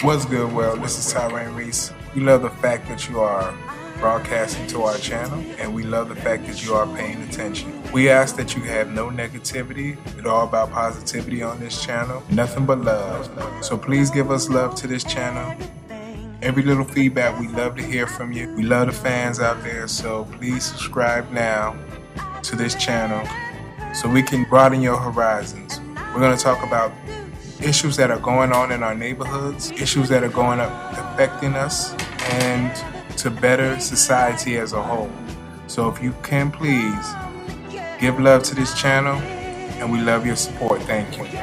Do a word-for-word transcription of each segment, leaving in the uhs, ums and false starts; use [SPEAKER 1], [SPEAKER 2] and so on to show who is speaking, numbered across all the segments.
[SPEAKER 1] What's good, well, this is Tyrain Reese. We love the fact that you are broadcasting to our channel, and we love the fact that you are paying attention. We ask that you have no negativity. It's all about positivity on this channel. Nothing but love. So please give us love to this channel. Every little feedback, we love to hear from you. We love the fans out there, so please subscribe now to this channel so we can broaden your horizons. We're going to talk about issues that are going on in our neighborhoods, issues that are going up affecting us, and to better society as a whole. So if you can, please give love to this channel, and we love your support. Thank you.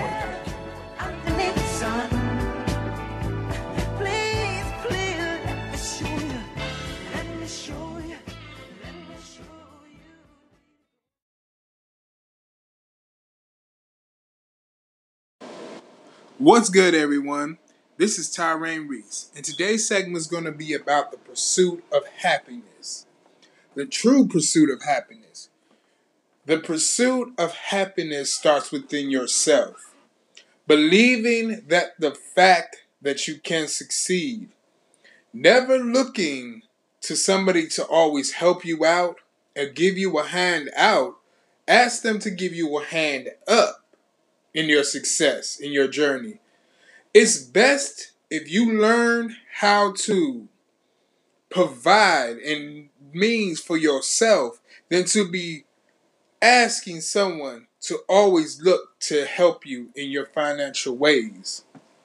[SPEAKER 1] What's good, everyone? This is Tyrain Reese, and today's segment is going to be about the pursuit of happiness. The true pursuit of happiness. The pursuit of happiness starts within yourself. Believing that the fact that you can succeed. Never looking to somebody to always help you out or give you a hand out. Ask them to give you a hand up in your success, in your journey. It's best if you learn how to provide and means for yourself than to be asking someone to always look to help you in your financial ways.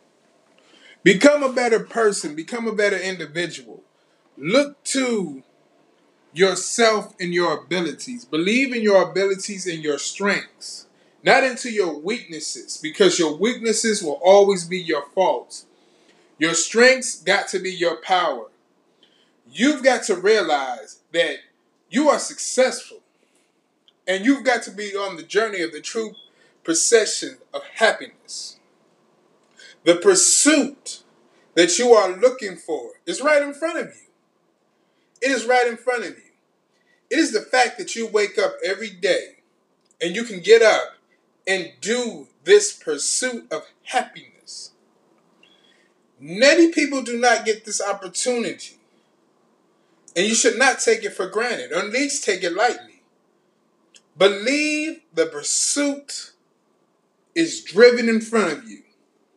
[SPEAKER 1] Become a better person. Become a better individual. Look to yourself and your abilities. Believe in your abilities and your strengths. Not into your weaknesses, because your weaknesses will always be your faults. Your strengths got to be your power. You've got to realize that you are successful, and you've got to be on the journey of the true possession of happiness. The pursuit that you are looking for is right in front of you. It is right in front of you. It is the fact that you wake up every day and you can get up and do this pursuit of happiness. Many people do not get this opportunity. And you should not take it for granted, or at least take it lightly. Believe the pursuit is driven in front of you.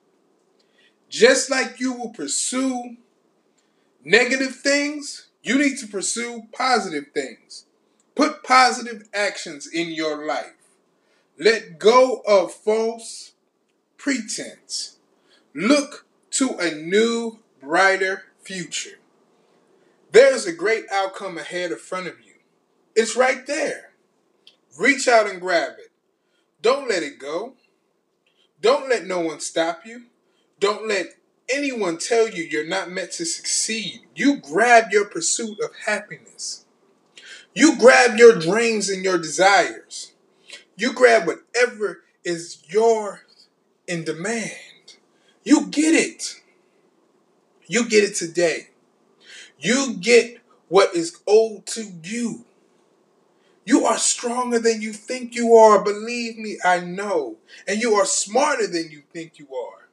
[SPEAKER 1] Just like you will pursue negative things, you need to pursue positive things. Put positive actions in your life. Let go of false pretense. Look to a new, brighter future. There is a great outcome ahead in front of you. It's right there. Reach out and grab it. Don't let it go. Don't let no one stop you. Don't let anyone tell you you're not meant to succeed. You grab your pursuit of happiness. You grab your dreams and your desires. You grab whatever is yours in demand. You get it. You get it today. You get what is owed to you. You are stronger than you think you are. Believe me, I know. And you are smarter than you think you are.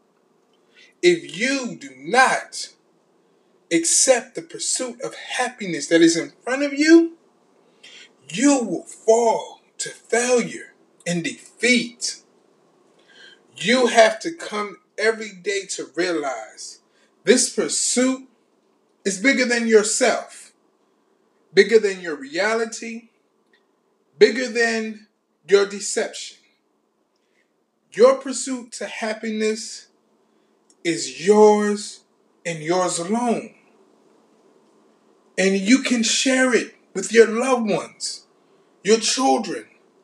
[SPEAKER 1] If you do not accept the pursuit of happiness that is in front of you, you will fall to failure and defeat. You have to come every day to realize this pursuit is bigger than yourself, bigger than your reality, bigger than your deception. Your pursuit to happiness is yours and yours alone. And you can share it with your loved ones, your children,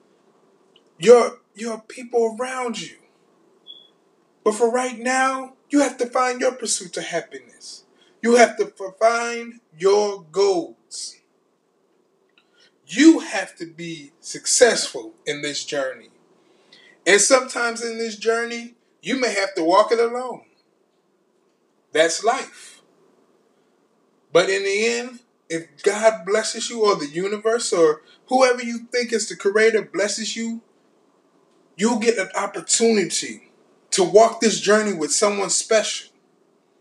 [SPEAKER 1] your, your people around you. But for right now, you have to find your pursuit to happiness. You have to find your goals. You have to be successful in this journey. And sometimes in this journey, you may have to walk it alone. That's life. But in the end, if God blesses you, or the universe, or whoever you think is the creator blesses you, you'll get an opportunity to walk this journey with someone special.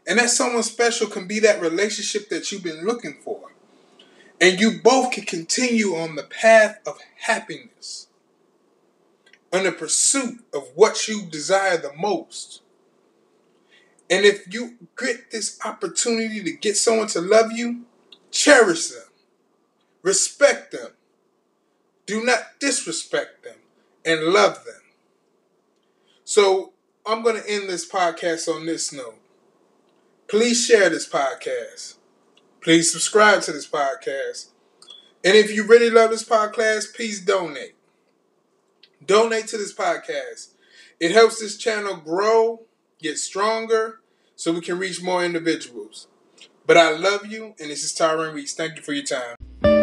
[SPEAKER 1] And that someone special can be that relationship that you've been looking for. And you both can continue on the path of happiness, on the pursuit of what you desire the most. And if you get this opportunity to get someone to love you, cherish them, respect them, do not disrespect them, and love them. So I'm going to end this podcast on this note. Please share this podcast. Please subscribe to this podcast. And if you really love this podcast, please donate. Donate to this podcast. It helps this channel grow, get stronger, so we can reach more individuals. But I love you, and this is Tyrone Reese. Thank you for your time.